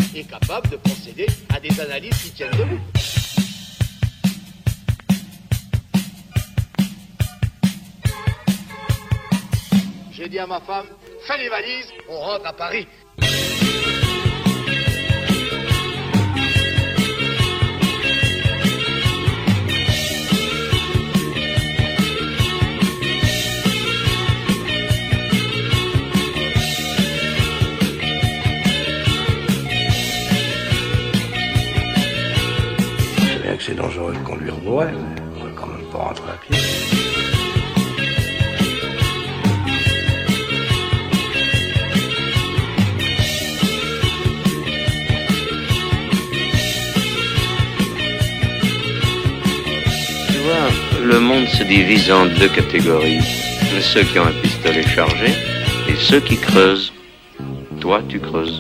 est capable de procéder à des analyses qui tiennent debout. J'ai dit à ma femme, fais les valises, on rentre à Paris. C'est dangereux de conduire bourré, mais on va quand même pas rentrer à pied. Tu vois, le monde se divise en deux catégories. Ceux qui ont un pistolet chargé et ceux qui creusent. Toi, tu creuses.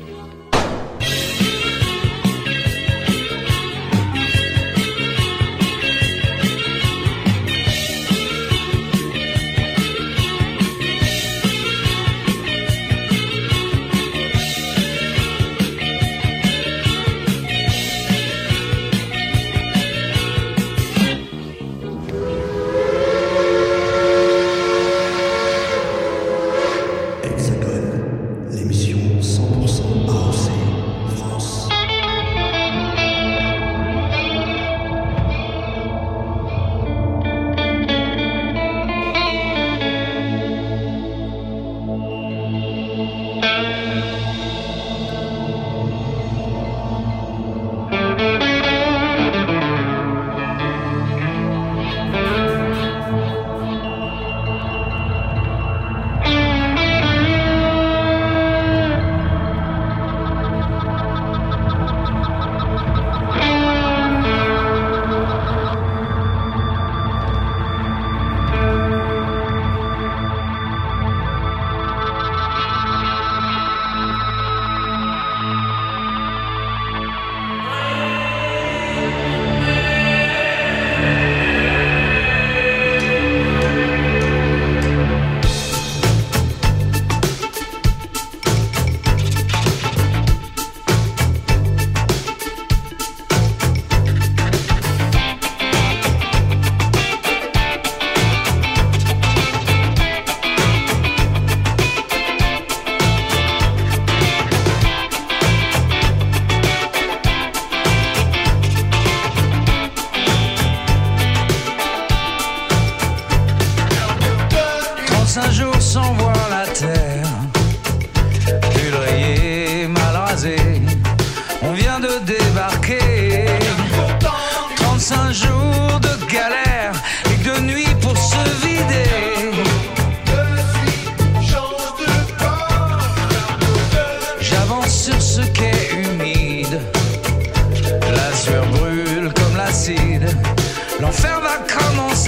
L'enfer va commencer.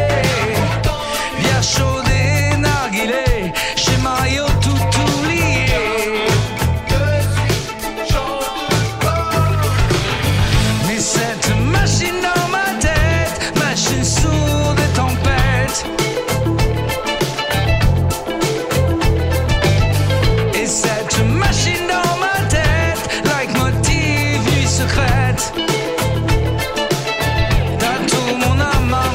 Via chaud des narguilés, chez Mario tout oublié. Mais cette machine dans ma tête, machine sourde et tempête. Et cette machine dans ma tête, leitmotiv, nuit secrète. T'as tout mon âme.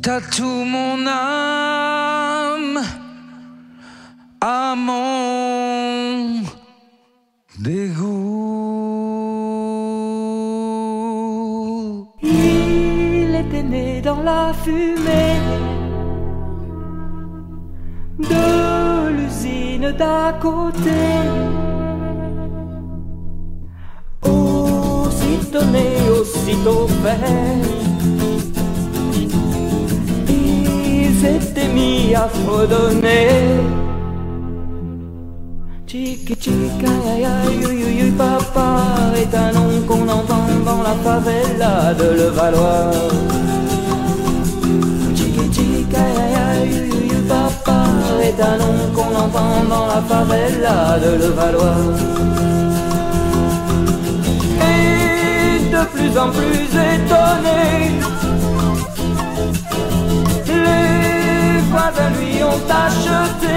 T'as tout mon âme à mon dégoût. Il était né dans la fumée de l'usine d'à côté. Aussitôt né, aussitôt fait, il s'était mis à fredonner. Tchiki tchika, aïe aïe, aïe, papa est un nom qu'on entend dans la favela de Levallois. Tchiki tchika, aïe aïe, aïe, papa est un nom qu'on entend dans la favela de Levallois. Et de plus en plus étonné, les voisins lui ont acheté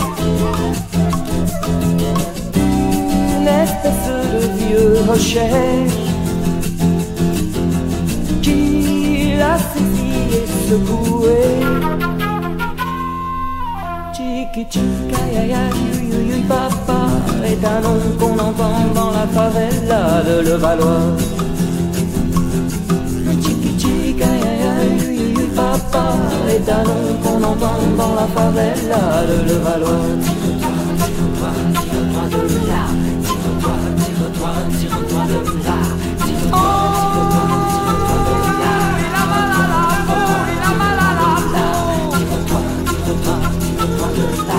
une espèce de vieux rocher qui l'a saisi et secoué. Tchiki tchika, aïe aïe, aïe, papa est un nom qu'on entend dans la favela de Levallois. Tchiki tchika, aïe aïe, papa est un nom qu'on entend dans la favela de Levallois. Tire-toi de là, tire-toi de là, tire-toi il a mal à la peau, il a mal à la peau. Tire-toi de là,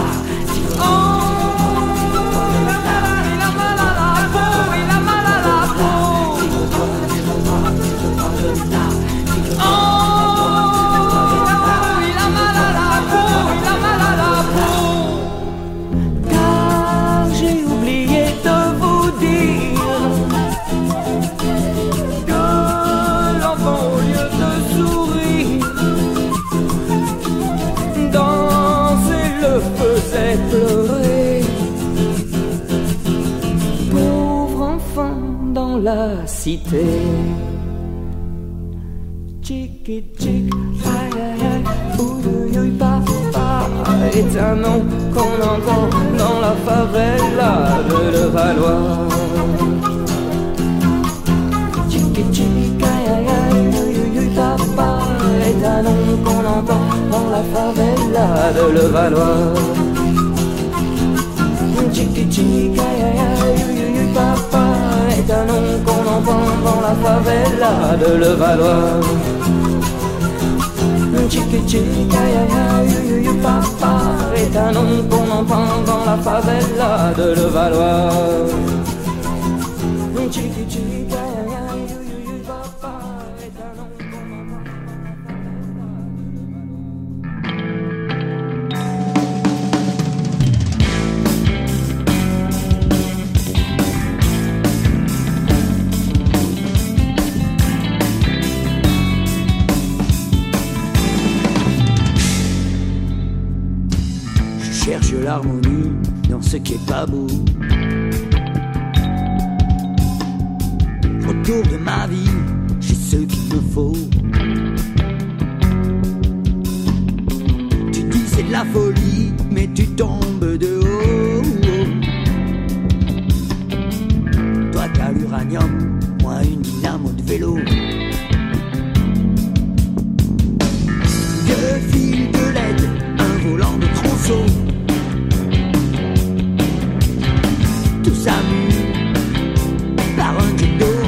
il a mal à la peau, il a mal à la peau. Tire-toi de là, il a mal à la peau, il a mal à la peau. Car j'ai oublié de vous dire que l'enfant, au lieu de sourire, danser le faisait pleurer. Pauvre enfant dans la cité. Tchiki tchik, aïe aïe aïe, ouïe papa est un nom qu'on entend dans la favela de Levallois. Tchiki tchik, aïe aïe aïe, ouïe papa est un nom qu'on entend dans la favela de Levallois. Tchiki tchik, aïe aïe aïe, ouïe papa est un nom qu'on entend dans la favela de Levallois. Tchiki tchik, aïe aïe aïe, papa est un nom qu'on entend dans la favela de Levallois. Tchiki tchik, aïe aïe aïe, papa est un nom qu'on entend. Cherche l'harmonie dans ce qui est pas beau. Autour de ma vie, j'ai ce qu'il me faut. Tu dis c'est de la folie, mais tu tombes de haut. Toi t'as l'uranium, moi une dynamo de vélo. Deux fils de LED, un volant de tronçon. Tout ça mu par un jet d'eau.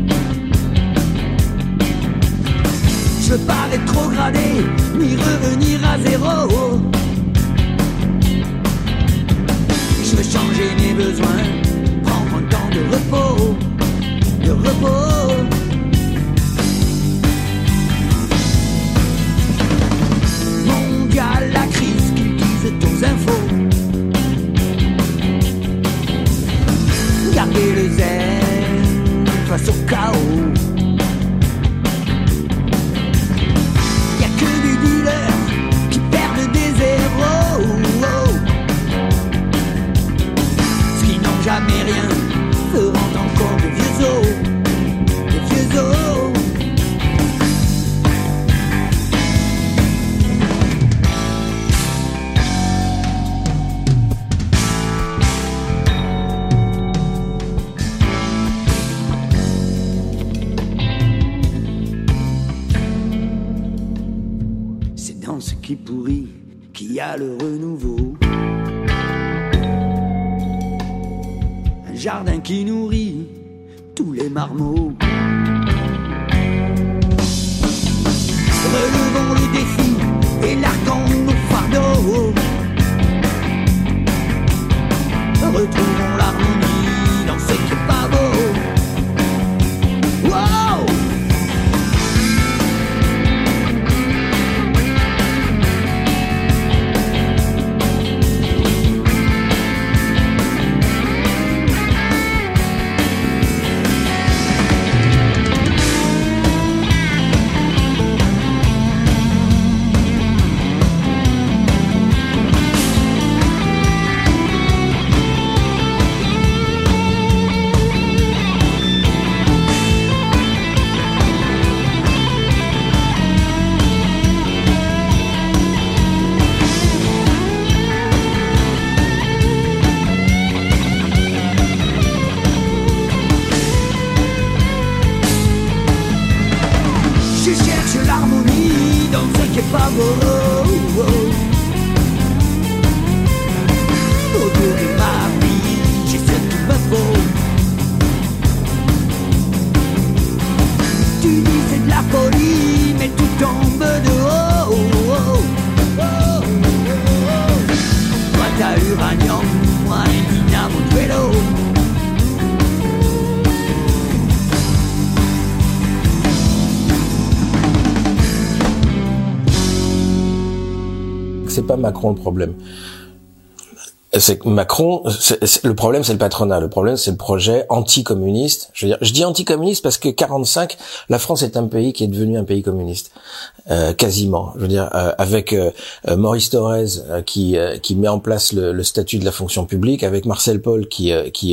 Je veux pas rétrograder, ni revenir à zéro. Je veux changer mes besoins, prendre un temps de repos, de repos. Mondial, la crise qu'ils disent aux infos. Garder le zen face au chaos. Y'a que des dealers qui perdent des zéros. Ce qui n'ont jamais rien feront encore de vieux os. dans ce qui pourrit, qu'il y a le renouveau. Un jardin qui nourrit tous les marmots. Relevons le défi et larguons nos fardeaux. Retrouvons l'harmonie dans ce qui est pas beau. Wow! Autour de ma vie, j'ai ce qu'il me faut. Tu dis c'est de la folie, mais tout tombe de haut. Toi t'as l'uranium, moi un dynamo de vélo. C'est pas Macron le problème. C'est que Macron, le problème c'est le patronat, le problème c'est le projet anticommuniste. Je veux dire, je dis anticommuniste parce que 45, la France est un pays qui est devenu un pays communiste, quasiment. Je veux dire, avec Maurice Thorez qui met en place le statut de la fonction publique, avec Marcel Paul qui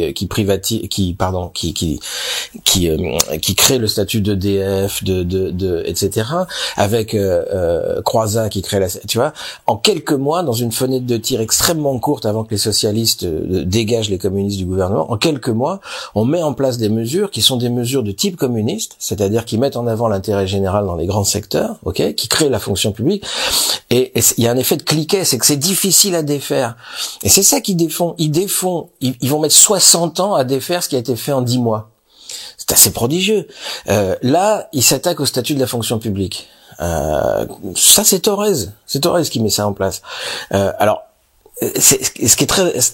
crée le statut d'EDF, etc. Avec Croizat qui crée tu vois, en quelques mois, dans une fenêtre de tir extrêmement courte avant que les socialistes dégagent les communistes du gouvernement, en quelques mois, on met en place des mesures qui sont des mesures de type communiste, c'est-à-dire qui mettent en avant l'intérêt général dans les grands secteurs, ok, qui créent la fonction publique, et il y a un effet de cliquet, c'est que c'est difficile à défaire. Et c'est ça qu'ils défont. Ils vont mettre 60 ans à défaire ce qui a été fait en 10 mois. C'est assez prodigieux. Là, ils s'attaquent au statut de la fonction publique. Ça, c'est Thorez qui met ça en place. Alors, ce qui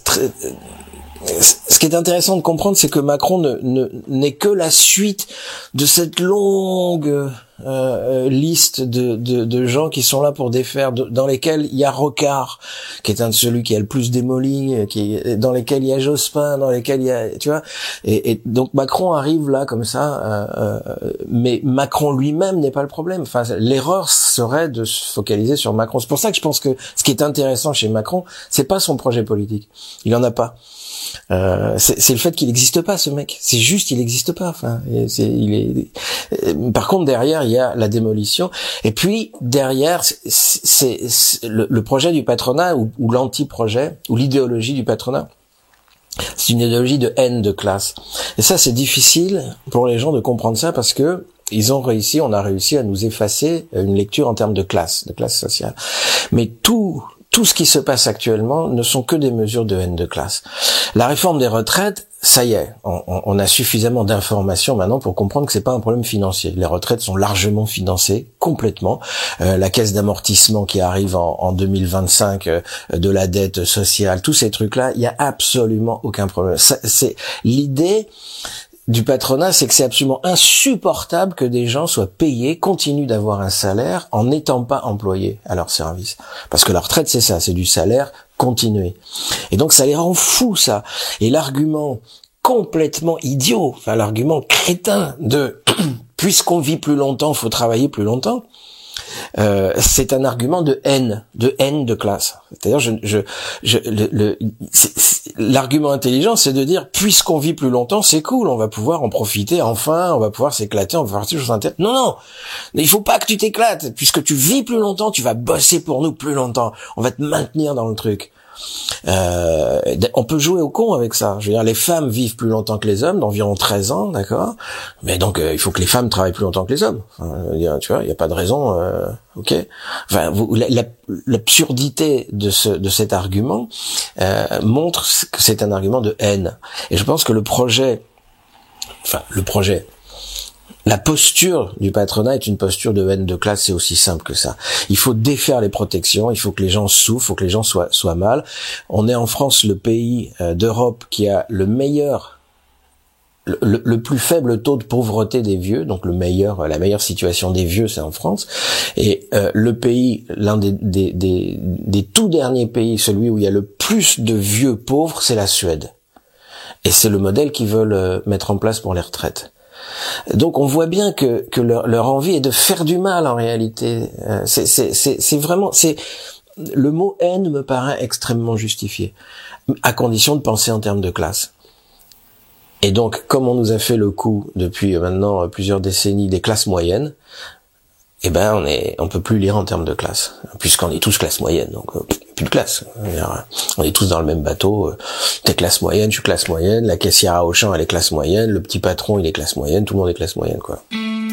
est intéressant de comprendre, c'est que Macron n'est que la suite de cette longue liste de gens qui sont là pour défaire, dans lesquels il y a Rocard, qui est celui qui a le plus démoli, dans lesquels il y a Jospin, dans lesquels il y a, tu vois, et donc Macron arrive là comme ça, mais Macron lui-même n'est pas le problème. Enfin, l'erreur serait de se focaliser sur Macron. C'est pour ça que je pense que ce qui est intéressant chez Macron, c'est pas son projet politique. Il en a pas. C'est le fait qu'il n'existe pas, ce mec. C'est juste, il n'existe pas. Enfin, par contre, derrière, il y a la démolition. Et puis derrière, c'est le projet du patronat ou l'anti-projet ou l'idéologie du patronat. C'est une idéologie de haine de classe. Et ça, c'est difficile pour les gens de comprendre ça parce que on a réussi à nous effacer une lecture en termes de classe sociale. Mais tout ce qui se passe actuellement ne sont que des mesures de haine de classe. La réforme des retraites, ça y est, on a suffisamment d'informations maintenant pour comprendre que c'est pas un problème financier. Les retraites sont largement financées, complètement. La caisse d'amortissement qui arrive en 2025, de la dette sociale, tous ces trucs-là, il y a absolument aucun problème. C'est l'idée du patronat, c'est que c'est absolument insupportable que des gens soient payés, continuent d'avoir un salaire en n'étant pas employés à leur service. Parce que la retraite, c'est ça, c'est du salaire continué. Et donc ça les rend fous, ça. Et l'argument complètement idiot, enfin l'argument crétin de puisqu'on vit plus longtemps, faut travailler plus longtemps, c'est un argument de haine de classe. C'est-à-dire, l'argument intelligent, c'est de dire, puisqu'on vit plus longtemps, c'est cool, on va pouvoir en profiter, enfin, on va pouvoir s'éclater, on va faire des choses intéressantes. Non, il faut pas que tu t'éclates, puisque tu vis plus longtemps, tu vas bosser pour nous plus longtemps, on va te maintenir dans le truc. On peut jouer au con avec ça. Je veux dire, les femmes vivent plus longtemps que les hommes, d'environ 13 ans, d'accord. Mais donc, il faut que les femmes travaillent plus longtemps que les hommes. Enfin, tu vois, il n'y a pas de raison. Ok. Enfin, l'absurdité de cet argument montre que c'est un argument de haine. Et je pense que la posture du patronat est une posture de haine de classe, c'est aussi simple que ça. Il faut défaire les protections, il faut que les gens souffrent, il faut que les gens soient mal. On est en France le pays d'Europe qui a le plus faible taux de pauvreté des vieux, donc la meilleure situation des vieux, c'est en France. Et le pays, l'un des tout derniers pays, celui où il y a le plus de vieux pauvres, c'est la Suède. Et c'est le modèle qu'ils veulent mettre en place pour les retraites. Donc on voit bien que leur envie est de faire du mal en réalité. C'est vraiment, le mot haine me paraît extrêmement justifié, à condition de penser en termes de classe. Et donc, comme on nous a fait le coup depuis maintenant plusieurs décennies des classes moyennes, eh ben on peut plus lire en termes de classe, puisqu'on est tous classe moyenne, donc plus de classe. On est tous dans le même bateau. T'es classe moyenne, je suis classe moyenne, la caissière à Auchan elle est classe moyenne, le petit patron il est classe moyenne, tout le monde est classe moyenne, quoi.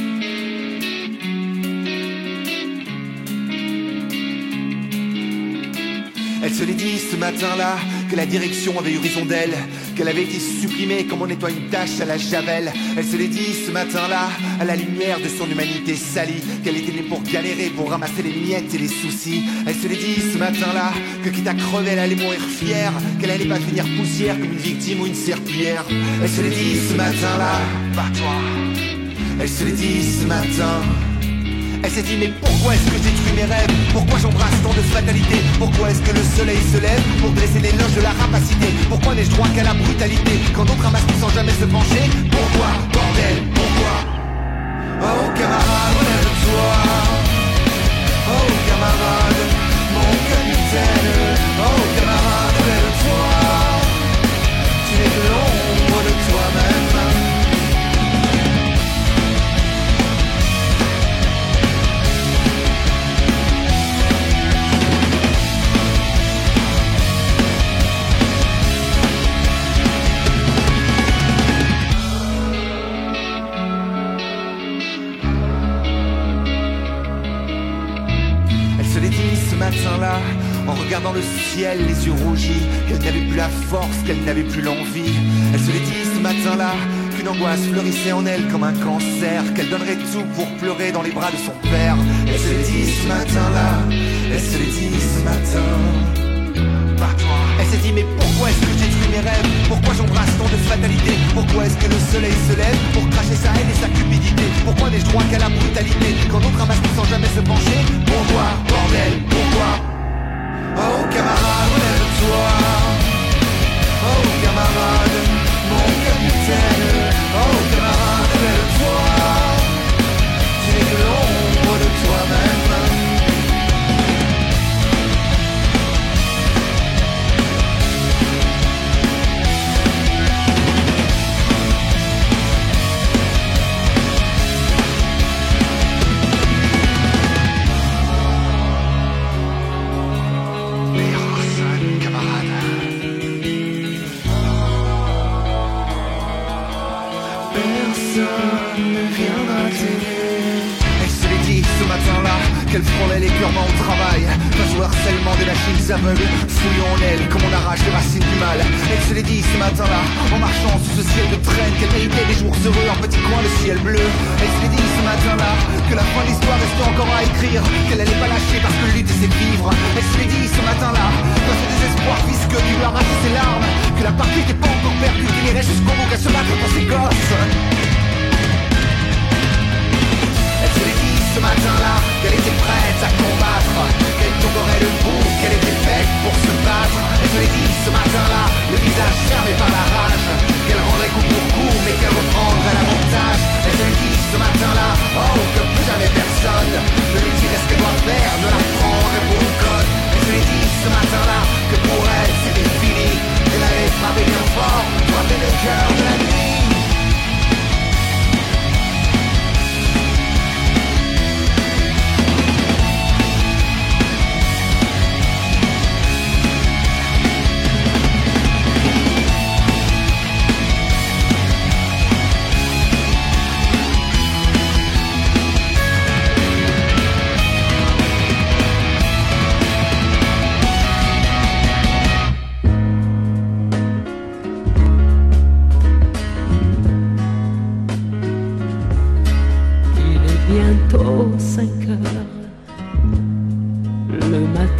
Elle se l'est dit ce matin-là que la direction avait eu raison d'elle, qu'elle avait été supprimée comme on nettoie une tache à la javel. Elle se l'est dit ce matin-là, à la lumière de son humanité salie, qu'elle était née pour galérer, pour ramasser les miettes et les soucis. Elle se l'est dit ce matin-là, que quitte à crever, elle allait mourir fière, qu'elle allait pas finir poussière comme une victime ou une serpillière. Elle se l'est dit ce matin-là, par toi. Elle se l'est dit ce matin. Elle s'est dit mais pourquoi est-ce que je détruis mes rêves? Pourquoi j'embrasse tant de fatalité? Pourquoi est-ce que le soleil se lève pour dresser l'éloge de la rapacité? Pourquoi n'ai-je droit qu'à la brutalité quand d'autres ramassent sans jamais se pencher? Pourquoi, bordel, pourquoi? Oh camarade, relève-toi. Oh camarade, mon capitaine. Oh camarade, relève-toi. Tu n'es que l'ombre de toi-même. Matin-là, en regardant le ciel, les yeux rougis, qu'elle n'avait plus la force, qu'elle n'avait plus l'envie. Elle se l'est dit ce matin-là, qu'une angoisse fleurissait en elle comme un cancer, qu'elle donnerait tout pour pleurer dans les bras de son père. Elle se l'est dit ce matin-là, elle se l'est dit ce matin. Par toi. Elle s'est dit mais pourquoi est-ce que je détruis mes rêves? Pourquoi j'embrasse tant de fatalité? Pourquoi est-ce que le soleil se lève pour cracher sa haine et sa cupidité? Pourquoi n'ai-je droit qu'à la brutalité quand d'autres ramassent sans jamais se pencher? Pourquoi, bordel, pourquoi? Oh camarade, relève-toi. Oh camarade, mon capitaine. Oh camarade, relève-toi. Tu n'es que l'ombre de toi-même. Qu'elle frôlait l'écœurement au travail, face au harcèlement des machines aveugles, fouillant en elle comme on arrache les racines du mal. Elle se l'est dit ce matin-là, en marchant sous ce ciel de traîne, qu'elle méritait des jours heureux, un petit coin de ciel bleu. Elle se l'est dit ce matin-là, que la fin de l'histoire restait encore à écrire, qu'elle allait pas lâcher parce que lutter c'est vivre. Elle se l'est dit ce matin-là, dans ce désespoir visqueux qui lui arrache ses larmes, que la partie n'était pas encore perdue, qu'il irait jusqu'au bout qu'à se battre pour ses gosses. Elle se l'est dit ce matin-là, qu'elle était prête à combattre, qu'elle tomberait debout, qu'elle était faite pour se battre. Elle se l'est dit ce matin-là, le visage fermé par la rage, qu'elle rendrait coup pour coup, mais qu'elle reprendrait l'avantage. Elle se l'est dit ce matin-là, oh que plus jamais personne ne lui dirait ce qu'elle doit faire, ne la prendrait pour une conne. Elle se l'est dit ce matin-là, que pour elle c'était fini, qu'elle allait frapper bien fort, frapper le cœur de la nuit.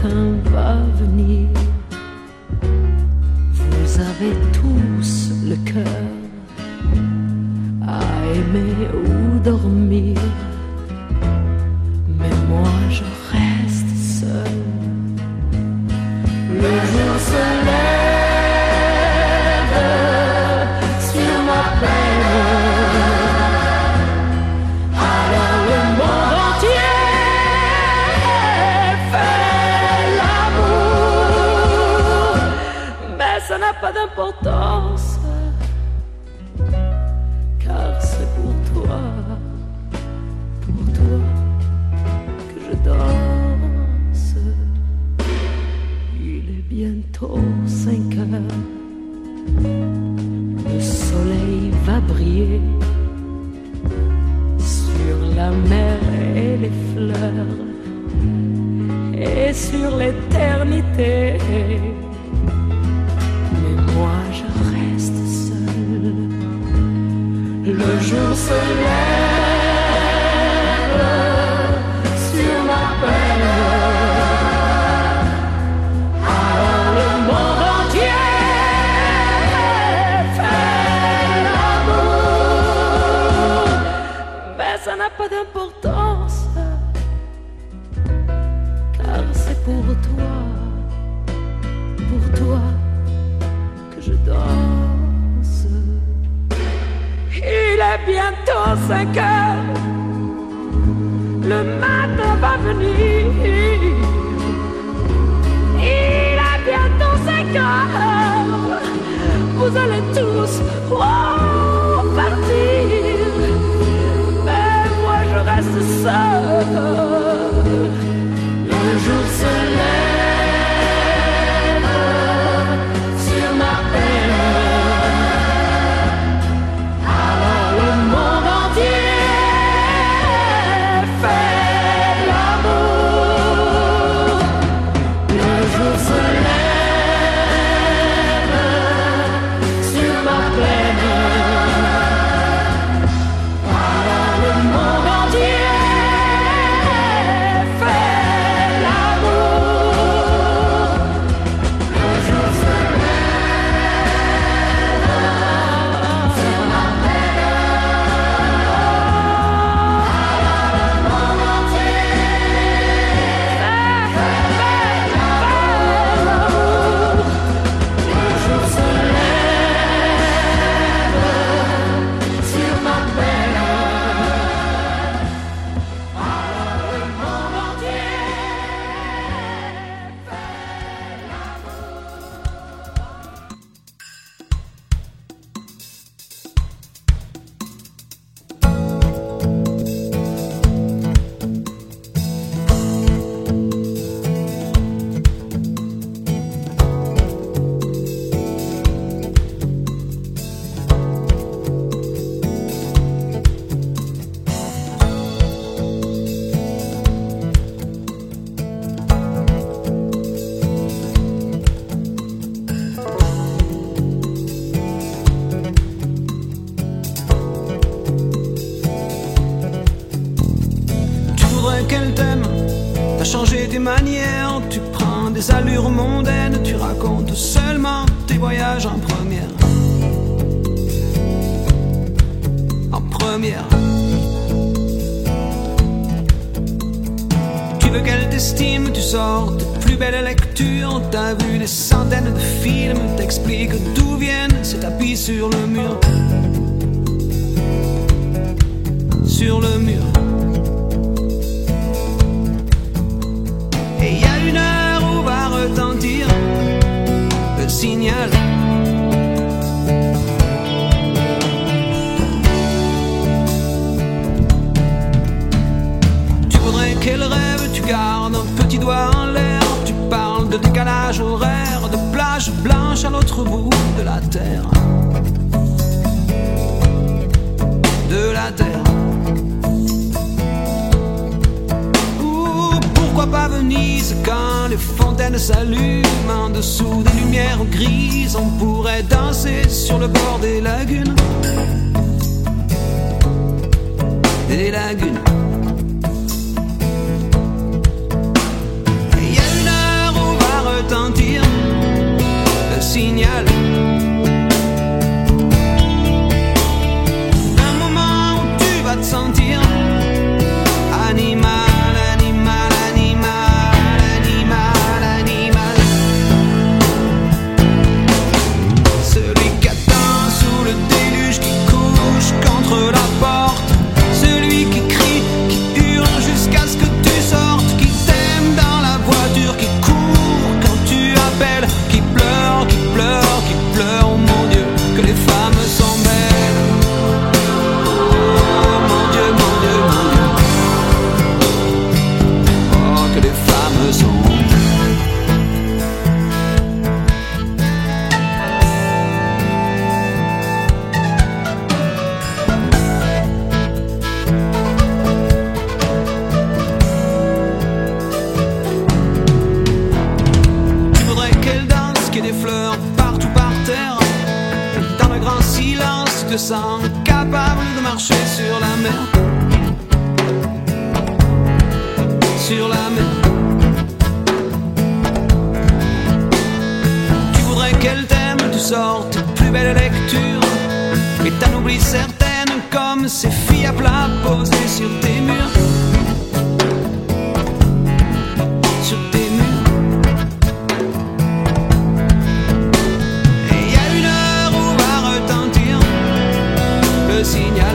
quelqu'un va venir. Vous avez tous le cœur à aimer ou dormir, mais moi je reste seul. Le jour se lève sur ma peine, alors le monde entier fait l'amour, mais ça n'a pas d'importance, car c'est pour toi que je danse. Il est bientôt 5 heures, le soleil va briller sur la mer et les fleurs et sur l'éternité. Mais moi je reste seul. Le jour se lève sur ma peine, alors le monde entier fait l'amour, mais ça n'a pas d'importance, car c'est pour toi que je danse. Il est bientôt 5 heures, le matin va venir. Il est bientôt 5 heures, vous allez tous partir, mais moi je reste seul. Le jour se lève sur ma peine, alors le monde entier fait l'amour. Le jour se lève sur ma plaine, alors le monde entier fait l'amour. Le jour se lève sur ma qu'elle t'aime, t'as changé tes manières, tu prends des allures mondaines, tu racontes seulement tes voyages en première. En première. Tu veux qu'elle t'estime, tu sors tes plus belles lectures, t'as vu des centaines de films, t'expliques d'où viennent ces tapis sur le mur. Sur le mur. Et il y a une heure où va retentir le signal. Tu voudrais qu'elle rêve, tu gardes un petit doigt en l'air, tu parles de décalage horaire, de plage blanche à l'autre bout de la terre. De la terre. Pourquoi pas Venise quand les fontaines s'allument en dessous des lumières grises, on pourrait danser sur le bord des lagunes. Des lagunes. Et il y a une heure sens capable de marcher sur la mer. Sur la mer. Tu voudrais qu'elle t'aime, tu sortes plus belle lecture, et t'en oublies certaines comme ces filles à plat posées sur tes murs. Sur tes murs. Et y a une heure où va retentir le signal.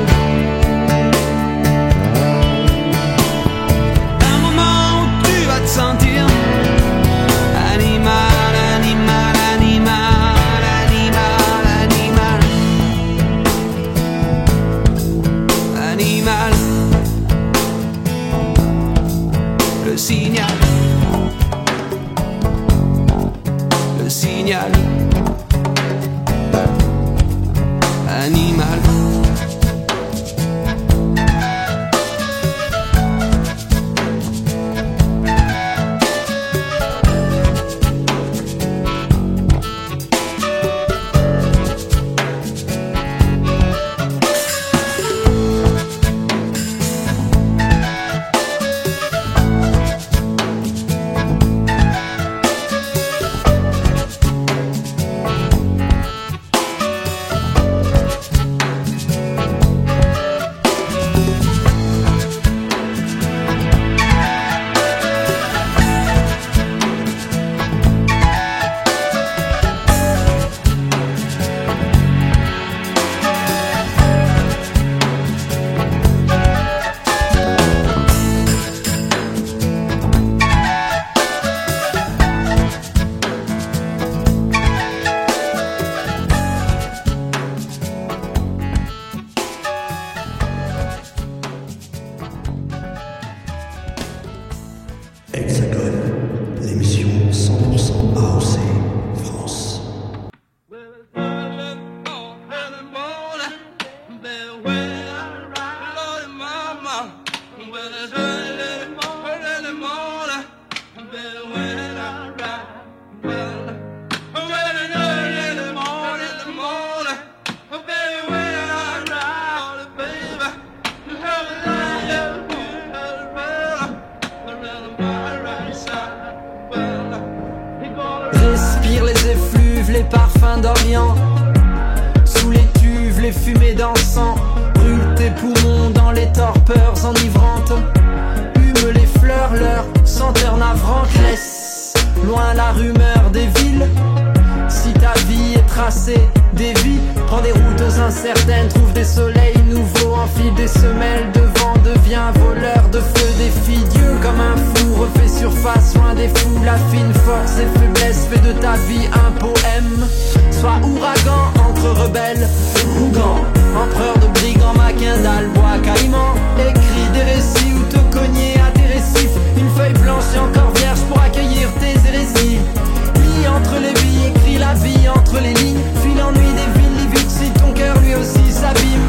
Un moment où tu vas te sentir animal, animal, animal, animal, animal, animal. Le signal. Le signal. Animal. Respire les effluves, les parfums d'Orient. Sous les cuves, les fumées d'encens. Brûle tes poumons dans les torpeurs enivrantes. Hume les fleurs, leur senteur navrante. Laisse loin la rumeur des villes. Si ta vie est tracée, dévie. Prends des routes incertaines, trouve des soleils nouveaux. Enfile des semelles de vent, deviens voleur de feu. Défie Dieu comme un fou, refait surface loin des fous. La fine force et faiblesse fait de ta vie un poème. Sois ouragan entre rebelles, Ougan, empereur de brigands, Macindal, bois caïman. Écris des récits ou te cogner à des récifs. Une feuille blanche et encore vierge pour accueillir tes hérésies. Lis entre les billes, écris la vie entre les lignes. Fuis l'ennui des villes, lis vite si ton cœur lui aussi s'abîme.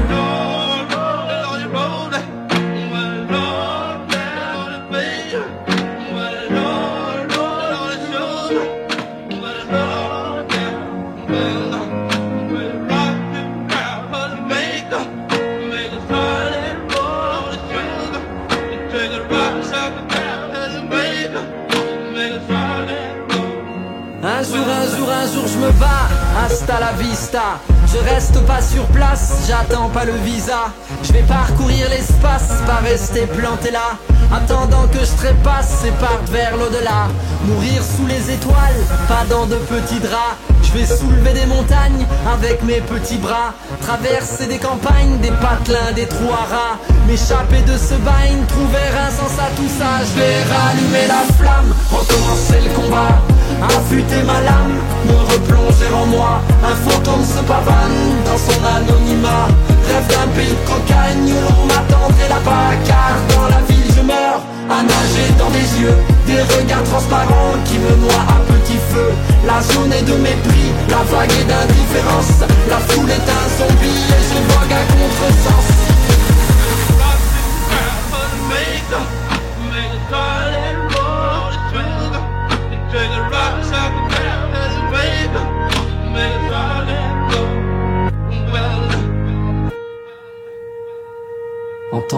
Un jour je me bats, hasta la vista. Je reste pas sur place, j'attends pas le visa. Je vais parcourir l'espace, pas rester planté là. Attendant que je trépasse et parte vers l'au-delà. Mourir sous les étoiles, pas dans de petits draps. Je vais soulever des montagnes avec mes petits bras. Traverser des campagnes, des patelins, des trous à rats. M'échapper de ce bagne, trouver un sens à tout ça. Je vais rallumer la flamme, recommencer le combat. Affûter ma lame, me replonger en moi. Un fantôme se pavane dans son anonymat. Rêve d'un pays de cocagne où l'on m'attendrait là-bas. Car dans la ville je meurs, à nager dans des yeux. Des regards transparents qui me noient à petit feu. La journée de mépris, la vague est d'indifférence. La foule est un zombie et je vogue à contresens.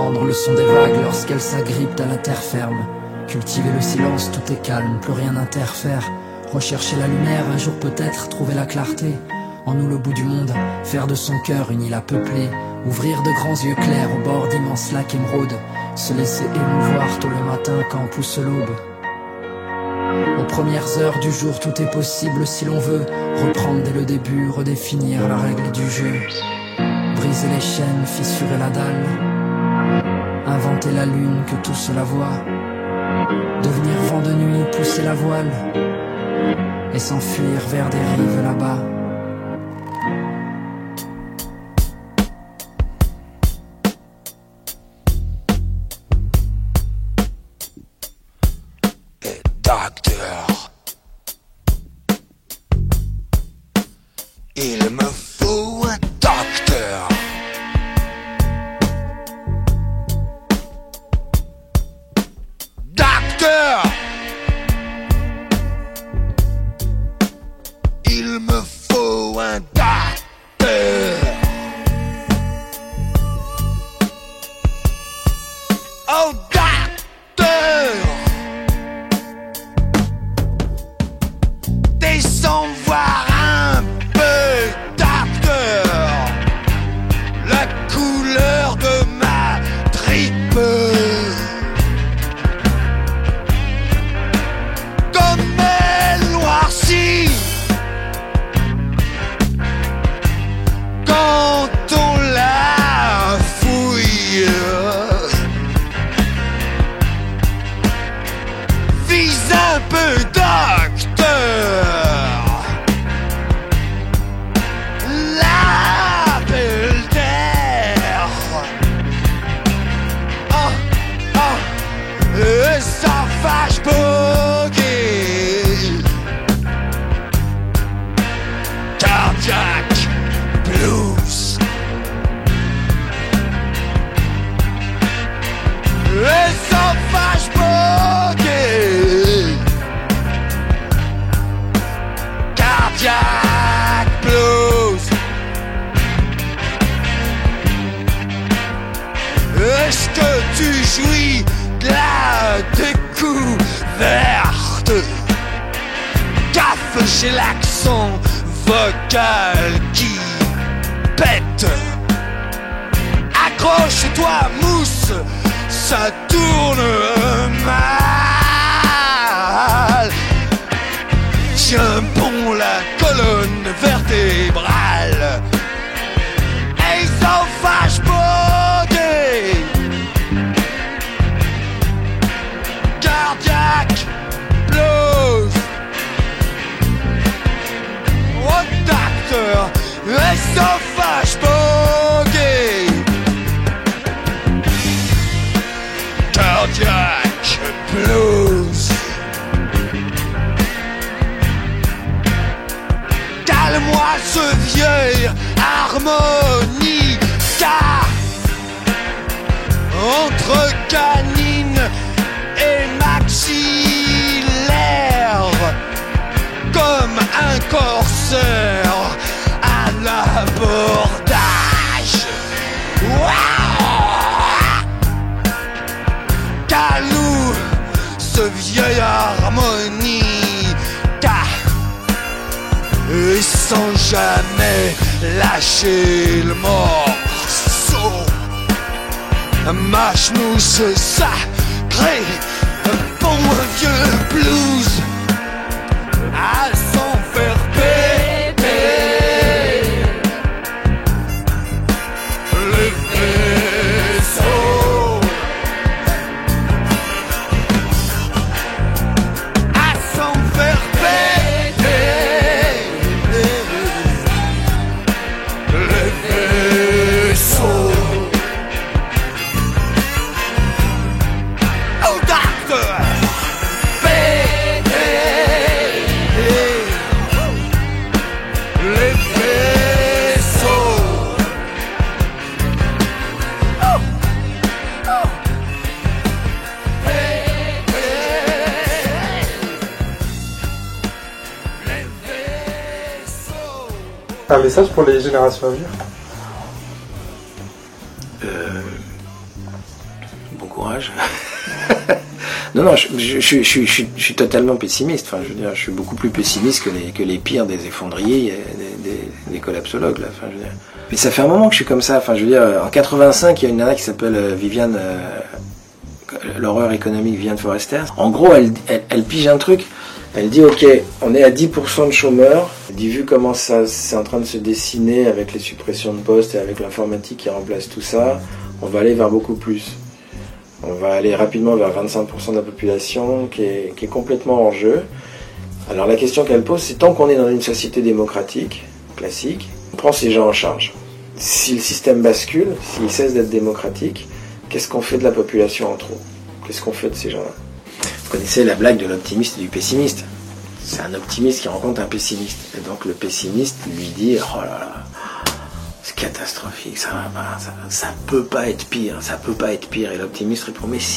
entendre le son des vagues lorsqu'elles s'agrippent à la terre ferme. Cultiver le silence, tout est calme, plus rien n'interfère. Rechercher la lumière, un jour peut-être trouver la clarté. En nous le bout du monde, faire de son cœur une île à peupler. Ouvrir de grands yeux clairs au bord d'immenses lacs émeraudes. Se laisser émouvoir tôt le matin quand pousse l'aube. Aux premières heures du jour, tout est possible si l'on veut. Reprendre dès le début, redéfinir la règle du jeu. Briser les chaînes, fissurer la dalle. Inventer la lune que tout cela voit. Devenir vent de nuit, pousser la voile. Et s'enfuir vers des rives là-bas. Docteur, il me faut un docteur. Docteur, il me faut un docteur. Oh, docteur, descends voir un peu, docteur, la couleur de ma tripe. Comme elle noircit quand on la fouille. Vise un peu, docteur, la belle terre. Oh, oh, ça fâche bugger. Cardiac blues. Ça fâche bugger. Cardiac blues. Est-ce que tu jouis de la découverte? Gaffe, j'ai l'accent vocal qui pète. Accroche-toi, mousse, ça tourne mal. Tiens bon la colonne vertébrale. Et ça fâche body. Cardiac blues. Oh docteur, et ça fâche body. Cardiac blues. Calme-moi ce vieil harmonica entre canine et maxillaire, comme un corsaire à l'abordage. Calou, ce vieil harmonica, et sans jamais lâcher le morceau. Mâche-mousse sacré, bon vieux blues, à s'en faire péter le vaisseau, à s'en faire péter le vaisseau. Oh docteur, le vaisseau. Oh, oh. Un message pour les générations à venir? Non, je suis totalement pessimiste. Enfin, je veux dire, je suis beaucoup plus pessimiste que les pires des effondriers, des collapsologues. Là. Enfin, je veux dire. Mais ça fait un moment que je suis comme ça. Enfin, je veux dire, en 85, il y a une nana qui s'appelle Viviane, l'horreur économique Viviane Forester. En gros, elle pige un truc. Elle dit, ok, on est à 10% de chômeurs. Elle dit, vu comment ça c'est en train de se dessiner avec les suppressions de postes et avec l'informatique qui remplace tout ça, on va aller vers beaucoup plus. On va aller rapidement vers 25% de la population qui est complètement hors jeu. Alors la question qu'elle pose, c'est tant qu'on est dans une société démocratique, classique, on prend ces gens en charge. Si le système bascule, s'il cesse d'être démocratique, qu'est-ce qu'on fait de la population en trop ? Qu'est-ce qu'on fait de ces gens-là ? Vous connaissez la blague de l'optimiste et du pessimiste. C'est un optimiste qui rencontre un pessimiste. Et donc le pessimiste lui dit « Oh là là, c'est catastrophique, ça va pas, ça peut pas être pire, ça peut pas être pire. » Et l'optimiste répond « Mais si. »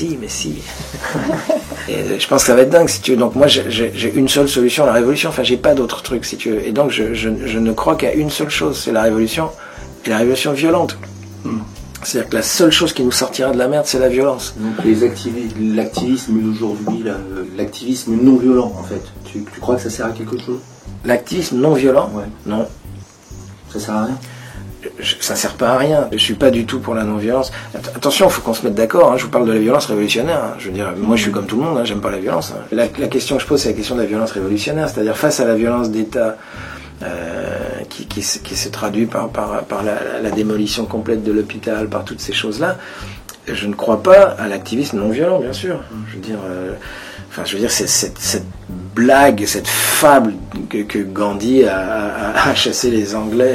Et je pense que ça va être dingue, si tu veux. Donc moi, j'ai une seule solution, la révolution. Enfin, j'ai pas d'autre truc, si tu veux. Et donc je ne crois qu'à une seule chose, c'est la révolution, et la révolution violente. C'est-à-dire que la seule chose qui nous sortira de la merde, c'est la violence. Donc l'activisme d'aujourd'hui, l'activisme non violent, en fait, tu crois que ça sert à quelque chose ? L'activisme non violent ? Ouais. Non. Ça sert à rien ? Ça sert pas à rien. Je suis pas du tout pour la non-violence. Attention, il faut qu'on se mette d'accord. Hein. Je vous parle de la violence révolutionnaire. Hein. Je veux dire, moi je suis comme tout le monde, hein. J'aime pas la violence. Hein. La question que je pose, c'est la question de la violence révolutionnaire. C'est-à-dire face à la violence d'État qui se traduit par la démolition complète de l'hôpital, par toutes ces choses-là, je ne crois pas à l'activisme non-violent, bien sûr. Je veux dire, c'est cette blague, cette fable que Gandhi a chassé les Anglais.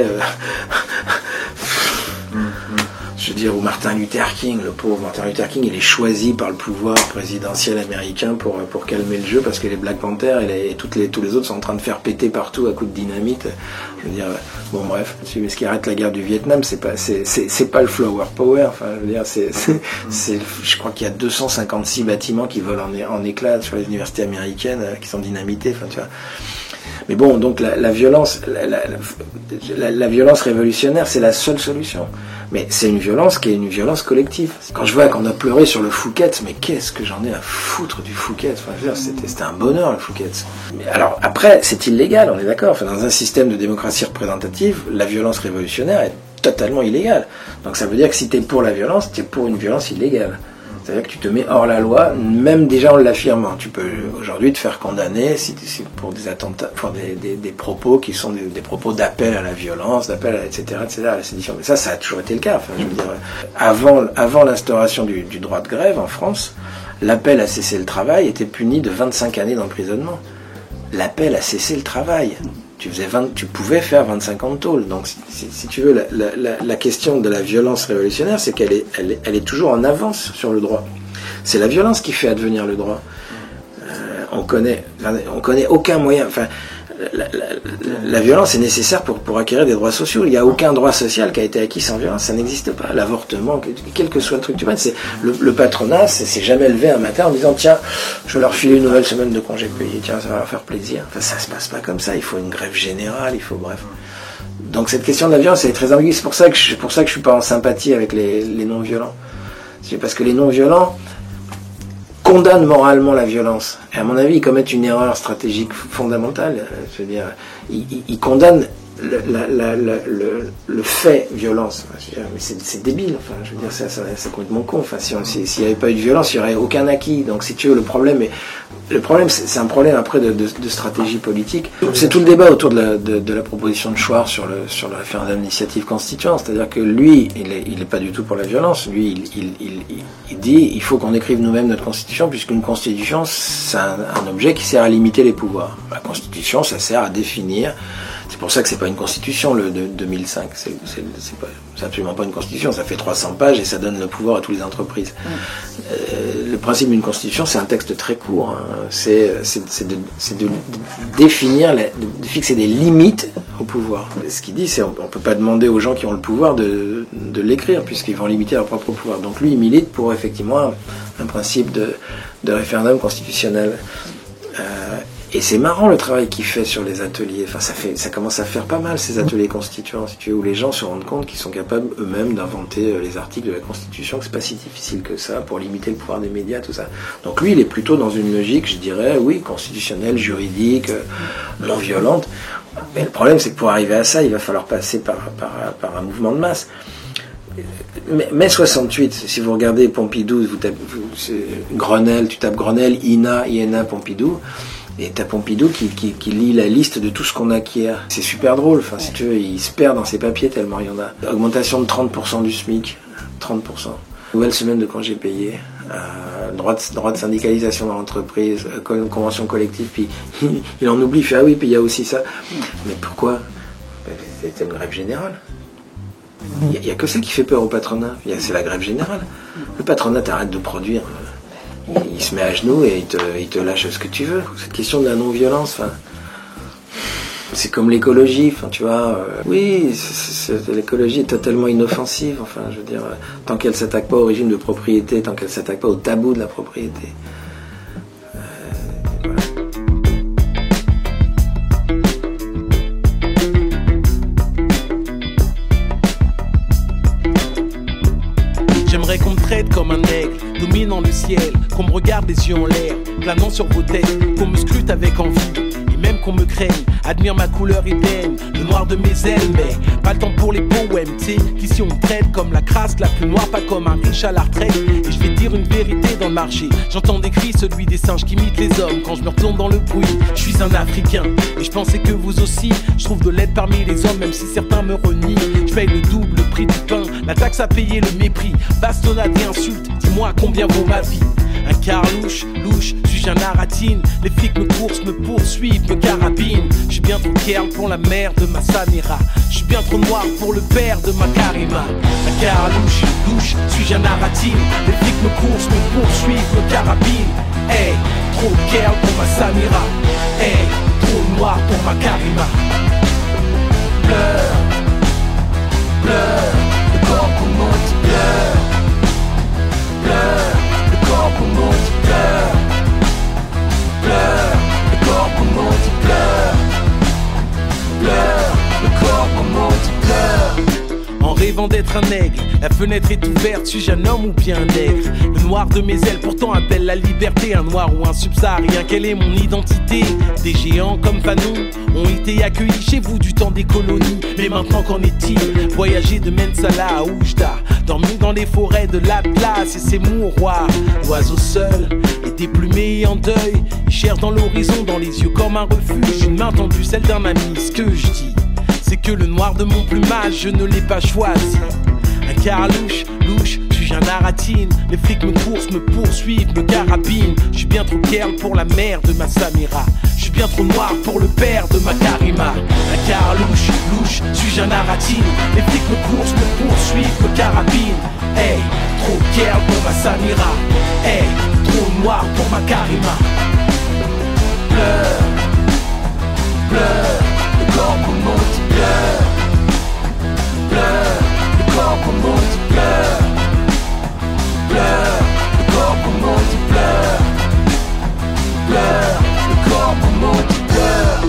Je veux dire, ou Martin Luther King, le pauvre Martin Luther King, il est choisi par le pouvoir présidentiel américain pour calmer le jeu, parce que les Black Panthers et tous les autres sont en train de faire péter partout à coups de dynamite. Je veux dire, bon bref, mais ce qui arrête la guerre du Vietnam, c'est pas le flower power. Enfin, je veux dire, je crois qu'il y a 256 bâtiments qui volent en éclats sur les universités américaines qui sont dynamités. Enfin, tu vois. Mais bon, donc la violence, la violence révolutionnaire, c'est la seule solution. Mais c'est une violence qui est une violence collective. Quand je vois qu'on a pleuré sur le Fouquet, mais qu'est-ce que j'en ai à foutre du Fouquet ? Enfin, je veux dire, c'était un bonheur, le Fouquet. Mais alors après, c'est illégal, on est d'accord. Enfin, dans un système de démocratie représentative, la violence révolutionnaire est totalement illégale. Donc ça veut dire que si t'es pour la violence, t'es pour une violence illégale. C'est-à-dire que tu te mets hors la loi, même déjà en l'affirmant. Tu peux aujourd'hui te faire condamner si pour des attentats, pour des propos qui sont des propos d'appel à la violence, d'appel à etc., à la sédition. Mais ça a toujours été le cas. Enfin, je veux dire, avant l'instauration du droit de grève en France, l'appel à cesser le travail était puni de 25 années d'emprisonnement. L'appel à cesser le travail. Tu pouvais faire 25 ans de tôle. Donc, si tu veux, la question de la violence révolutionnaire, c'est qu'elle est toujours en avance sur le droit. C'est la violence qui fait advenir le droit. On connaît aucun moyen. Enfin, la violence est nécessaire pour acquérir des droits sociaux. Il n'y a aucun droit social qui a été acquis sans violence. Ça n'existe pas. L'avortement, quel que soit le truc, tu vois, c'est le patronat, c'est jamais levé un matin en disant tiens, je vais leur filer une nouvelle semaine de congé payé. Tiens, ça va leur faire plaisir. Enfin, ça se passe pas comme ça. Il faut une grève générale. Bref. Donc cette question de la violence, elle est très ambiguë. C'est pour ça que je suis pas en sympathie avec les non-violents. C'est parce que les non-violents condamnent moralement la violence. Et à mon avis, ils commettent une erreur stratégique fondamentale. Je veux dire, ils condamnent le fait violence. Mais c'est débile. Enfin, je veux dire, c'est complètement con. Enfin, s'il n'y avait pas eu de violence, il n'y aurait aucun acquis. Donc, si tu veux, le problème, c'est un problème après de stratégie politique. C'est tout le débat autour de la proposition de Chouard sur le référendum d'initiative constituante. C'est-à-dire que lui, il est pas du tout pour la violence. Lui, il dit, il faut qu'on écrive nous-mêmes notre constitution, puisqu'une constitution, c'est un objet qui sert à limiter les pouvoirs. La constitution, ça sert à définir. C'est pour ça que c'est pas une constitution, le de 2005. C'est absolument pas une constitution. Ça fait 300 pages et ça donne le pouvoir à toutes les entreprises. Le principe d'une constitution, c'est un texte très court. Hein. C'est de définir, de fixer des limites au pouvoir. Ce qu'il dit, c'est on peut pas demander aux gens qui ont le pouvoir de l'écrire, puisqu'ils vont limiter leur propre pouvoir. Donc lui, il milite pour effectivement un principe de référendum constitutionnel. Et c'est marrant le travail qu'il fait sur les ateliers. Enfin, ça commence à faire pas mal ces ateliers constituants, si tu veux, où les gens se rendent compte qu'ils sont capables eux-mêmes d'inventer les articles de la Constitution, que c'est pas si difficile que ça pour limiter le pouvoir des médias, tout ça. Donc lui, il est plutôt dans une logique, je dirais, oui, constitutionnelle, juridique, non violente. Mais le problème, c'est que pour arriver à ça, il va falloir passer par un mouvement de masse. Mai 68, si vous regardez Pompidou, Grenelle, tu tapes Grenelle, INA, Pompidou, et t'as Pompidou qui lit la liste de tout ce qu'on acquiert. C'est super drôle, enfin, si tu veux, il se perd dans ses papiers tellement il y en a. Augmentation de 30% du SMIC, 30%. Nouvelle semaine de congés payés, droit de syndicalisation dans l'entreprise, convention collective, puis il en oublie, il fait ah oui, puis il y a aussi ça. Mais pourquoi ? C'est une grève générale. Il n'y a que ça qui fait peur au patronat, c'est la grève générale. Le patronat t'arrête de produire, il se met à genoux et il te lâche ce que tu veux. Cette question de la non-violence, c'est comme l'écologie, tu vois. Oui, l'écologie est totalement inoffensive, je veux dire, tant qu'elle ne s'attaque pas au régime de propriété, tant qu'elle ne s'attaque pas au tabou de la propriété. Voilà. J'aimerais qu'on me traite comme un aigle, dominant le ciel, qu'on me regarde les yeux en l'air, planant sur vos têtes, qu'on me scrute avec envie, et même qu'on me craigne, admire ma couleur ébène, le noir de mes ailes, mais pas le temps pour les poèmes, tu sais, qu'ici on me traite comme la crasse la plus noire, pas comme un riche à la retraite, et je vais dire une vérité dans le marché, j'entends des cris, celui des singes qui imitent les hommes, quand je me retourne dans le bruit, je suis un Africain, et je pensais que vous aussi, je trouve de l'aide parmi les hommes, même si certains me renient, je paye le double prix du pain, la taxe à payer, le mépris, bastonnade et insulte, dis-moi combien vaut ma vie. Un car louche, suis-je un naratine? Les flics me coursent, me poursuivent, me carabinent. Je suis bien trop kerl pour la mère de ma Samira. Je suis bien trop noir pour le père de ma Karima. Un car louche, suis-je un naratine? Les flics me coursent, me poursuivent, me carabinent. Hey, trop kerl pour ma Samira. Hey, trop noir pour ma Karima. Pleure, le corps qu'on monte, pleure. Le corps qu'on monte, pleure. Le corps qu'on monte, pleure. Le corps qu'on monte, pleure. En rêvant d'être un aigle, la fenêtre est ouverte, suis-je un homme ou bien un nègre? Le noir de mes ailes pourtant appelle la liberté, un noir ou un subsaharien, quelle est mon identité? Des géants comme Fanon ont été accueillis chez vous du temps des colonies, mais maintenant qu'en est-il? Voyager de Mensala à Oujda, dormir dans les forêts de l'Atlas et ses mouroirs, l'oiseau seul et déplumé et en deuil, il cherche dans l'horizon, dans les yeux comme un refuge, une main tendue, celle d'un ami. Ce que je dis, c'est que le noir de mon plumage, je ne l'ai pas choisi. Un car louche, suis-je un naratine? Les flics me coursent, me poursuivent, me carabinent. Je suis bien trop kerl pour la mère de ma Samira. Je suis bien trop noir pour le père de ma Karima. Un car louche, suis-je un naratine? Les flics me coursent, me poursuivent, me carabinent. Hey, trop kerl pour ma Samira. Hey, trop noir pour ma Karima. Pleure, le corps qu'on monte, pleure. Le corps qu'on monte, pleure. Le corps qu'on monte, pleure. Le corps qu'on monte, pleure.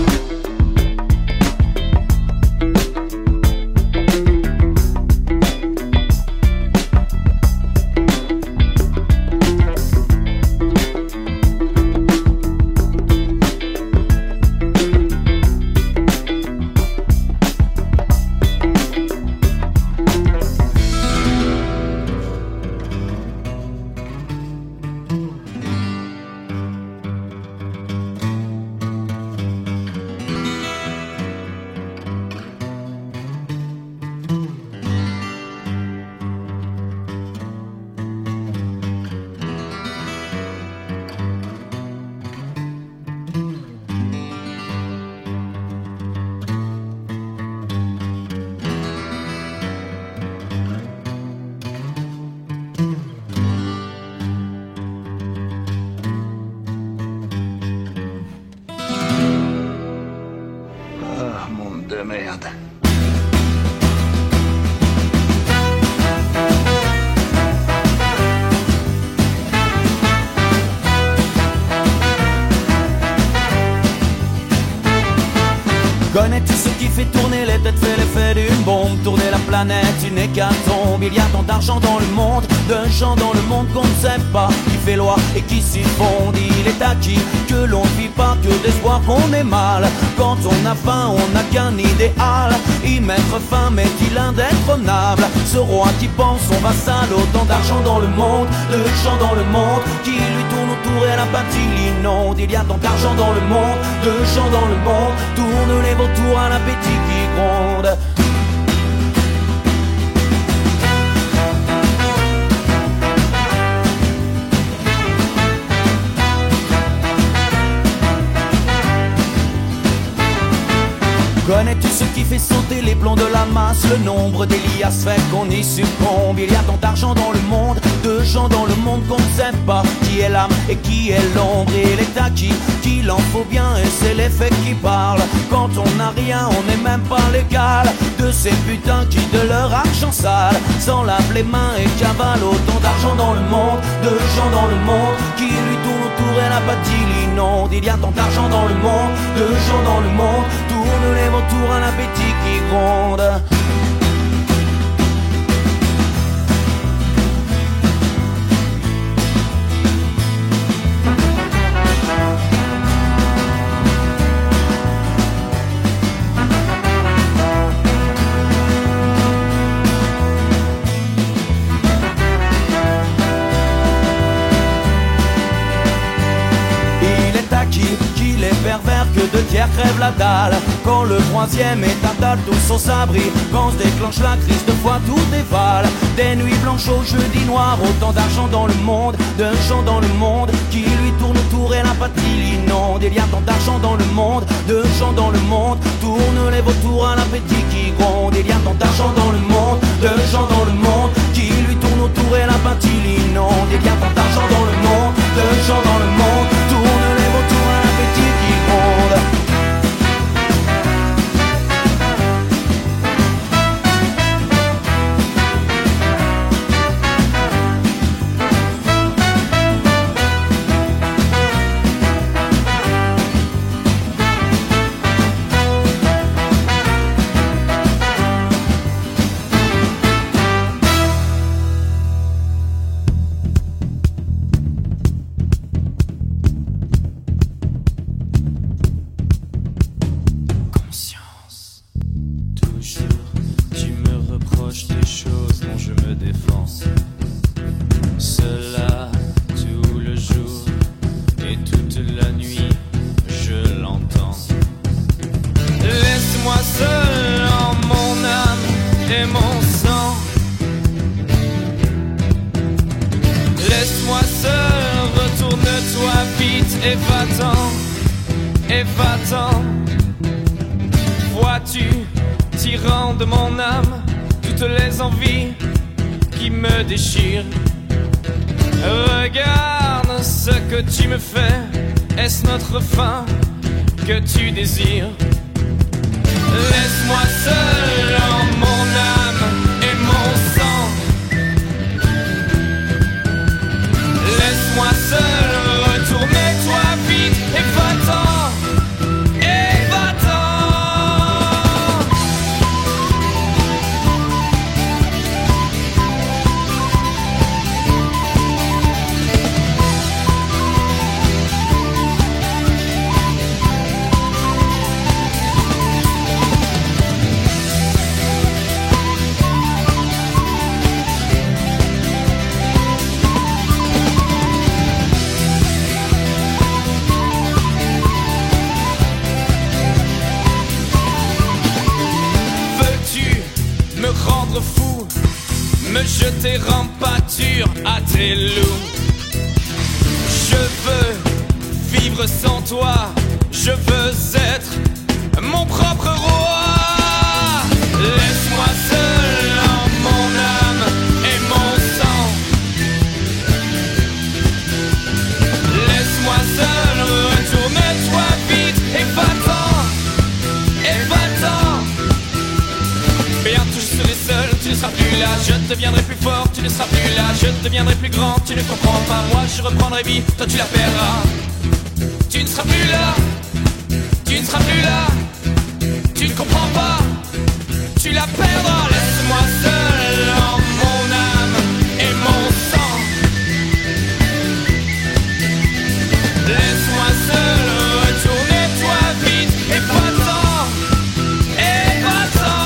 de merde. Connais-tu ce qui fait tourner les têtes, fait l'effet d'une bombe, tourner la planète, une hécatombe. Il y a tant d'argent dans le monde, de gens dans le monde qu'on ne sait pas, qui fait loi et qui s'y fonde. Il est acquis que l'on ne vit pas que d'espoir, qu'on est mal. Quand on a faim, on n'a qu'un idéal, y mettre fin m'est-il indétrônable. Ce roi qui pense son vassal, autant d'argent dans le monde, de gens dans le monde qui lui tournent autour et la bâtie l'inonde. Il y a tant d'argent dans le monde, de gens dans le monde, tourne les vautours à l'appétit qui gronde. Connais-tu ce qui fait sauter les plombs de la masse? Le nombre d'Elias fait qu'on y succombe. Il y a tant d'argent dans le monde, de gens dans le monde qu'on ne sait pas qui est l'âme et qui est l'ombre. Et il est acquis qu'il en faut bien et c'est l'effet qui parle. Quand on n'a rien, on n'est même pas légal de ces putains qui de leur argent sale s'en lavent les mains et cavalent. Autant d'argent dans le monde, de gens dans le monde qui lui tournent autour et la bâtie l'inonde. Il y a tant d'argent dans le monde, de gens dans le monde, tourne les vautours à l'appétit qui gronde. Qu'il est pervers que deux tiers crèvent la dalle. Quand le troisième est à table, tous au sabri. Quand se déclenche la crise de foi, tout dévale. Des nuits blanches au jeudi noir. Autant d'argent dans le monde, de gens dans le monde qui lui tournent autour et la patrie l'inonde. Il y a tant d'argent dans le monde, de gens dans le monde, tourne les vautours à l'appétit qui gronde. Il y a tant d'argent dans le monde, de gens dans le monde qui lui tournent autour et la patrie l'inonde. Il y a tant d'argent dans le monde, de gens dans le monde, tourne les vautours à l'appétit qui gronde. Vois-tu, tyran de mon âme, toutes les envies qui me déchirent. Regarde ce que tu me fais, est-ce notre fin que tu désires? Laisse-moi seul en mon âme et mon sang. Laisse-moi seul, retourne-toi vite et va-t'en. Me jeter en pâture à tes loups. Je veux vivre sans toi, je veux être mon propre roi. Laisse-moi seul en mon âme et mon sang. Laisse-moi seul, retourne-toi vite et va-t'en. Et va-t'en. Bientôt je serai seul, tu ne seras plus là. Je deviendrai plus fort, tu ne seras plus là. Je deviendrai plus grand, tu ne comprends pas. Moi je reprendrai vie, toi tu la perdras. Tu ne seras plus là, tu ne seras plus là. Tu comprends pas, tu la perdras. Laisse-moi seul en mon âme et mon sang. Laisse-moi seul, retourne-toi vite et pas-t'en, et pas-t'en.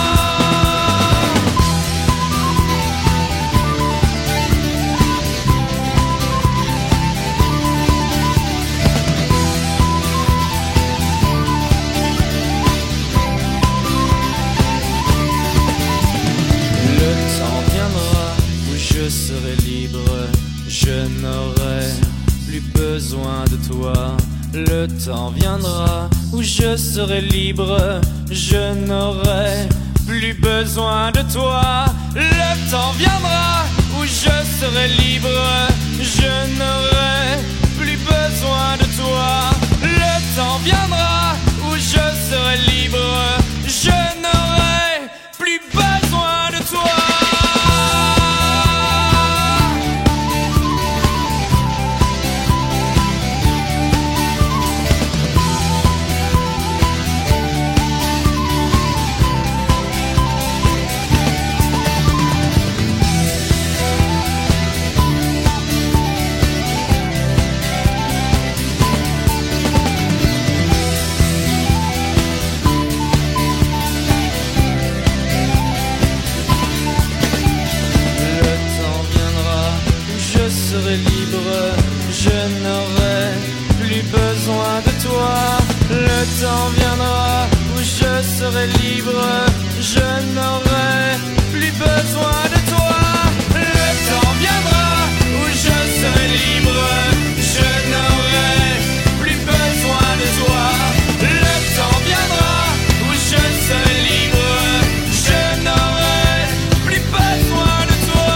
Je serai libre, je n'aurai plus besoin de toi. Le temps viendra où je serai libre, je n'aurai plus besoin de toi. Le temps viendra où je serai libre, je n'aurai plus besoin de toi. Le temps viendra où je serai libre, je n'aurai plus besoin de toi. Je serai libre, je n'aurai plus besoin de toi. Le temps viendra où je serai libre, je n'aurai plus besoin de toi. Le temps viendra où je serai libre, je n'aurai plus besoin de toi. Le temps viendra où je serai libre, je n'aurai plus besoin de toi.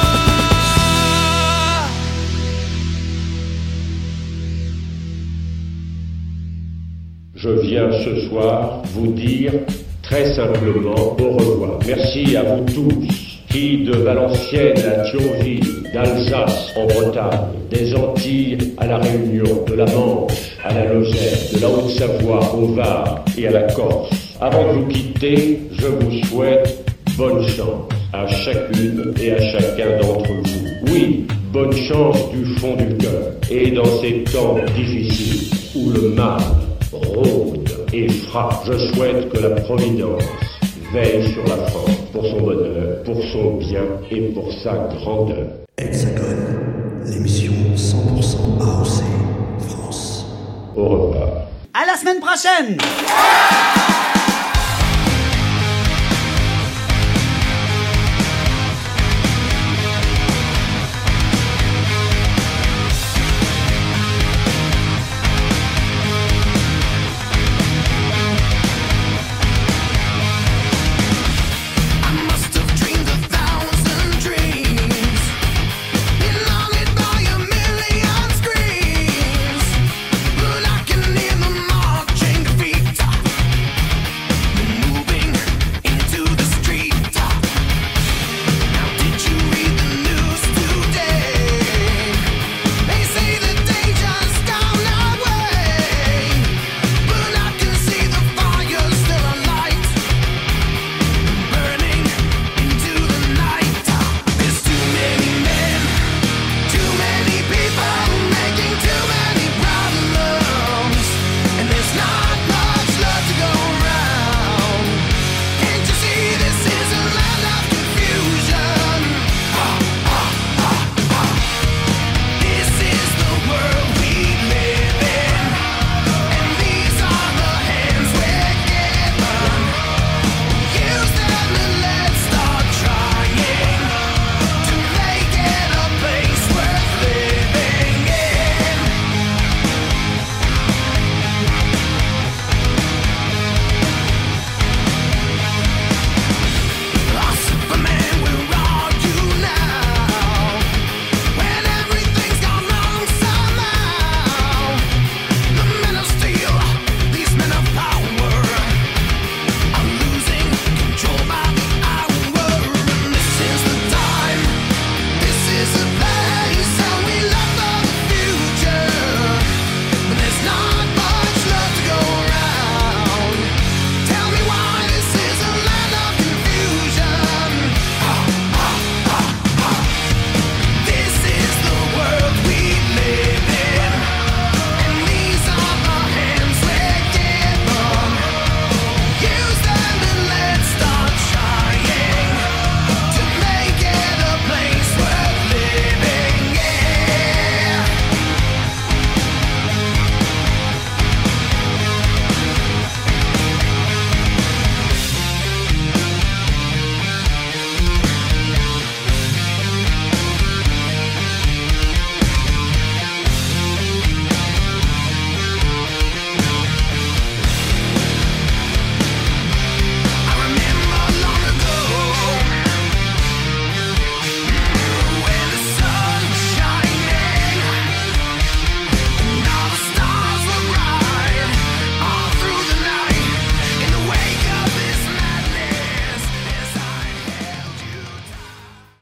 Je viens ce soir vous dire très simplement au revoir. Merci à vous tous qui, de Valenciennes à Thionville, d'Alsace en Bretagne, des Antilles à la Réunion, de la Manche à la Lozère, de la Haute-Savoie au Var et à la Corse. Avant de vous quitter, je vous souhaite bonne chance à chacune et à chacun d'entre vous. Oui, bonne chance du fond du cœur. Et dans ces temps difficiles où le mal rôde et frappe, je souhaite que la Providence veille sur la France pour son bonheur, pour son bien et pour sa grandeur. Hexagone, l'émission 100% AOC France. Au revoir. À la semaine prochaine!